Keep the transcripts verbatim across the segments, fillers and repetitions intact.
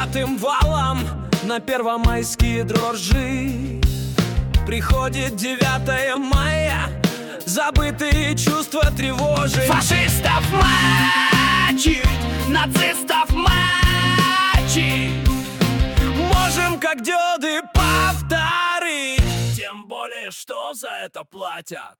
девятым валом на первомайские дрожжи. Приходит девятое мая, забытые чувства тревожат. Фашистов мочить, нацистов мочить. Можем как деды повторить, тем более, что за это платят.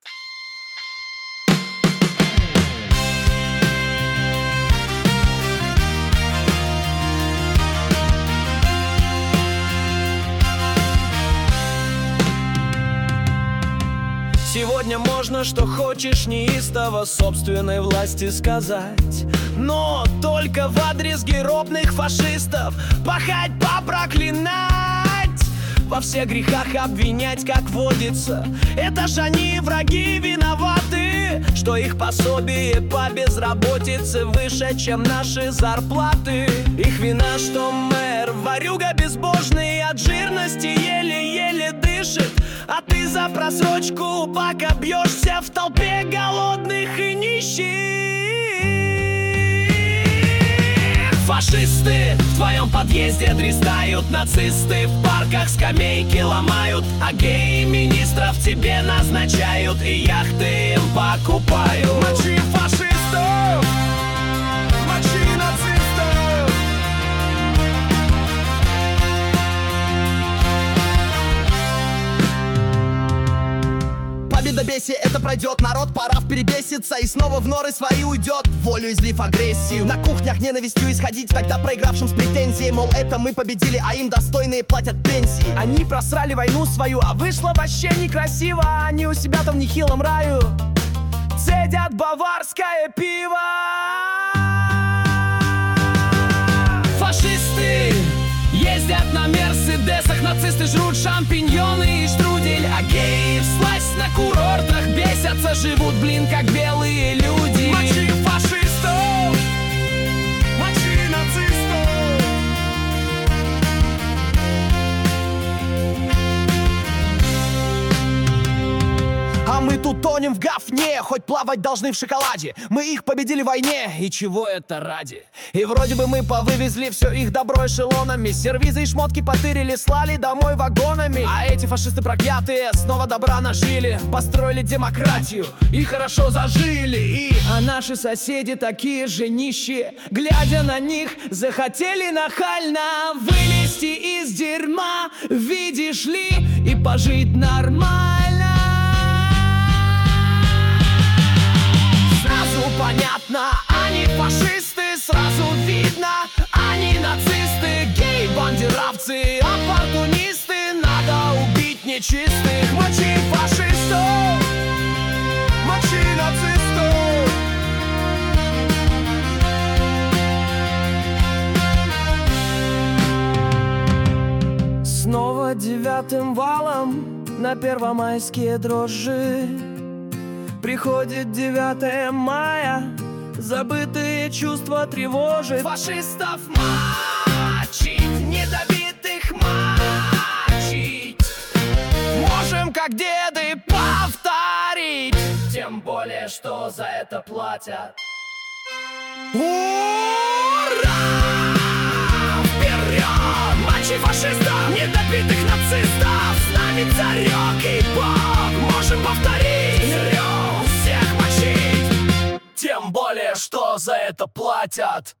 Сегодня можно, что хочешь, неистово собственной власти сказать, но только в адрес геробных фашистов пахать, попроклинать, во всех грехах обвинять, как водится. Это ж они, враги, виноваты, что их пособие по безработице выше, чем наши зарплаты. Их вина, что мэр ворюга безбожный, от жирности еле-еле дышит, а ты за просрочку пока бьешься в толпе голодных и нищих. Фашисты в твоем подъезде дристают, нацисты в парках скамейки ломают, а геи-министров тебе назначают и яхты им покупают. Мочи фашистов, мочи нацистов. Победобесие это пройдет, народ пора перебеситься и снова в норы свои уйдет, волю излив агрессию. На кухнях ненавистью исходить, тогда проигравшим с претензией, мол, это мы победили, а им достойные платят пенсии. Они просрали войну свою, а вышло вообще некрасиво. Они у себя там в нехилом раю цедят баварское пиво. Фашисты ездят на мерседесах, нацисты жрут шампиньоны и штрудель, а геи всласть на курортах бесятся, живут, блин, как белые люди. Мочи фашистов, мочи нацистов. А мы тут тонем в говне, хоть плавать должны в шоколаде. Мы их победили в войне, и чего это ради? И вроде бы мы повывезли все их добро эшелонами, сервизы и шмотки потырили, слали домой вагонами. А эти фашисты проклятые снова добра нажили, построили демократию и хорошо зажили. И... А наши соседи такие же нищие, глядя на них, захотели нахально вылезти из дерьма, видишь ли, и пожить нормально. Понятно, они фашисты, сразу видно, они нацисты, геи, бандеровцы, оппортунисты, надо убить нечистых. Мочи фашистов, мочи нацистов. Снова девятым валом на первомайские дрожжи. Приходит девятое мая, забытые чувства тревожат. Фашистов мочить, недобитых мочить. Можем как деды повторить, Тем более, что за это платят. ура! Вперед! Мочи фашистов, недобитых нацистов. С нами царек и бог. Можем повторить, рев всех мочить. Тем более, что за это платят.